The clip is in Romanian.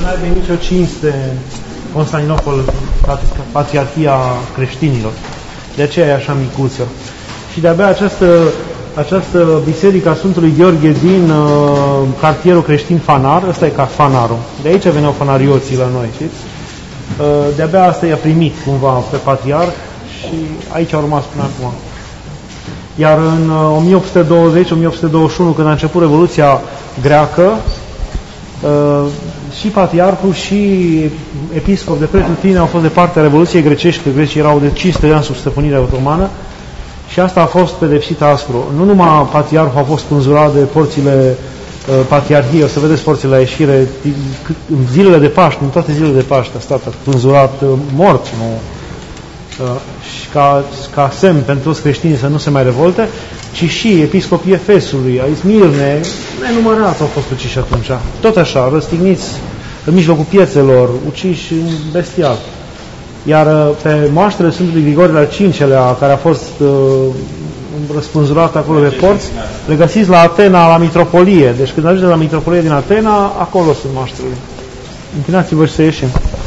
nu aibă nicio cinste Constantinopol, patriarhia creștinilor. De aceea e așa micuță. Și de-abia această biserică a Sfântului Gheorghe din cartierul creștin Fanar, ăsta e ca Fanarul. De aici veneau fanarioții la noi, știți? De-abia asta i-a primit cumva pe patriarh și aici a rămas până acum. Iar în 1820-1821, când a început Revoluția Greacă, și patriarhul și episcop de pretutindeni au fost de partea Revoluției grecești, că grecii erau de 500 de ani sub stăpânirea otomană și asta a fost pedepsit aspru. Nu numai patriarhul a fost spânzurat de porțile patriarhiei, o să vedeți porțile la ieșire, în zilele de Paște, în toate zilele de Paște a stat spânzurat mort, nu? Și ca semn pentru toți creștinii să nu se mai revolte, ci și episcopii Efesului, a Izmirne, nenumărați au fost uciși atunci. Tot așa, răstigniți în mijlocul piețelor, uciși bestial. Iar pe moaștele Sfântului Grigore al V-lea, care a fost răspânzurat acolo pe porți, le găsiți la Atena, la Mitropolie. Deci când ajungeți la Mitropolie din Atena, acolo sunt moaștele. Închinați-vă și să ieșim.